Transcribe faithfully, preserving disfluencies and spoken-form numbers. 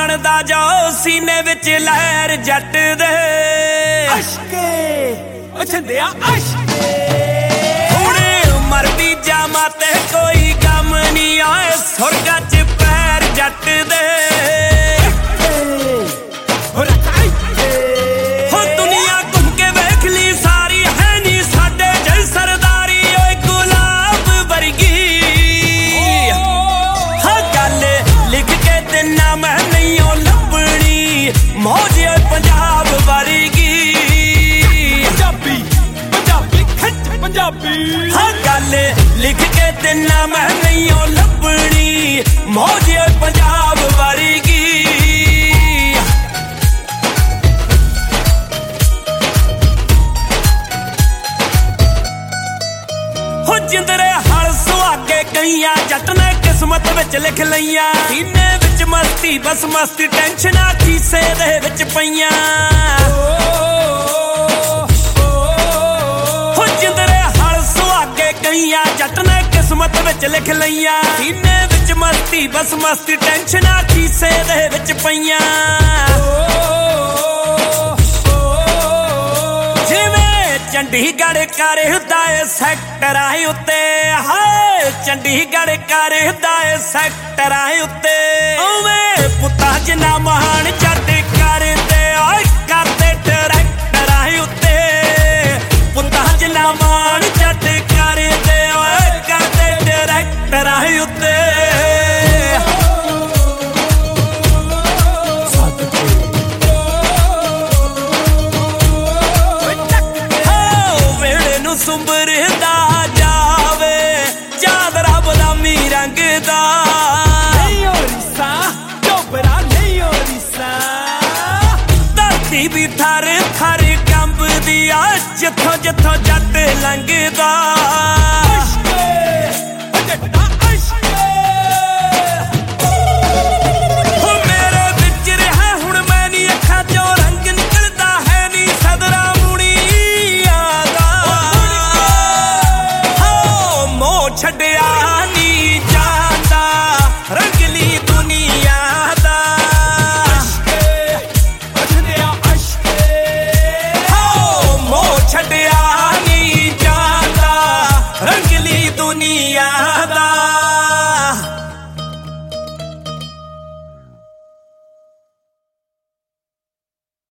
ਬਣਦਾ ਜੋ ਸੀਨੇ ਵਿੱਚ ਲਹਿਰ ਜੱਟ ਦੇ ਅਸ਼ਕੇ ਓ ਛੰਦਿਆ ਅਸ਼ਕੇ ਹੁਣ ਮਰਦੀ ਜਾਮਾ ਤੇ ਕੋਈ ਗਮ ਨਹੀਂ ਆਏ ਸੁਰਗਾਂ ਚ ਪੈਰ ਜੱਟ ਦੇ ਮੌਜ ਪੰਜਾਬ ਵਰਗੀ ਪੰਜਾਬੀ ਪੰਜਾਬੀ ਖਿੱਚ ਪੰਜਾਬੀ ਹਾਂ ਗੱਲ ਲਿਖ ਕੇ ਦਿਨਾ ਮੈਂ ਨਹੀਂ ਉਹ ਲੱਭਣੀ ਮੌਜ ਪੰਜਾਬ ਵਰਗੀ ਹੋ ਜਿੰਦਰੇ ਹਲ ਸੁਹਾਗੇ ਗਈਆਂ ਜੱਟ ਨੇ ਕਿਸਮਤ ਵਿੱਚ ਲਿਖ ਲਈਆਂ ਸੀਨੇ ਵਿੱਚ ਮਸਤੀ ਬਸ ਮਸਤੀ ਟੈਨਸ਼ਨਾਂ ਖੀਸੇ ਦੇ ਵਿੱਚ ਪਈਆਂ ਹੋ ਜਿੰਦਰੇ ਹਲ ਸੁਹਾਗੇ ਗਈਆਂ ਜੱਟ ਨੇ ਕਿਸਮਤ ਵਿੱਚ ਲਿਖ ਲਈਆਂ ਸੀਨੇ ਵਿੱਚ ਮਸਤੀ ਬਸ ਮਸਤੀ ਟੈਨਸ਼ਨਾਂ ਖੀਸੇ ਦੇ ਵਿੱਚ ਪਈਆਂ ਚੰਡੀਗੜ੍ਹ ਕਰਦਾ ਏ ਸੈਕਟਰਾਂ ਉੱਤੇ ਹਾਏ ਚੰਡੀਗੜ੍ਹ ਕਰਦਾ ਏ ਸੈਕਟਰਾਂ ਉੱਤੇ ਓਵੇਂ ਪੁੱਤਾਂ ਜਿੰਨਾ ਮਹਾਨ ਜੱਟ ਕਰਦੇ ਓਏ ਕਰਦੇ ਟਰੈਕਟਰਾਂ ਉੱਤੇ ਪੁੱਤਾਂ ਜਿੰਨਾ ਮਹਾਨ ਜੱਟ ਕਰਦੇ ਓਏ ਕਰਦੇ ਟਰੈਕਟਰਾਂ ਉੱਤੇ ਸੁੰਬਰਦਾ ਜਾਵੇ ਚਾਂਦ ਰੱਬ ਦਾ ਮੀ ਰੰਗ ਦਾ ਨਹੀਂ ਓ ਰੀਸਾ ਚੋਬਰਾ ਨਹੀਂ ਓ ਰੀਸਾ ਧਰਤੀ ਵੀ ਥਰ ਥਰ ਕੰਬਦੀ ਆ ਜਿੱਥੋਂ ਜਿੱਥੋਂ ਜੱਟ ਲੰਘਦਾ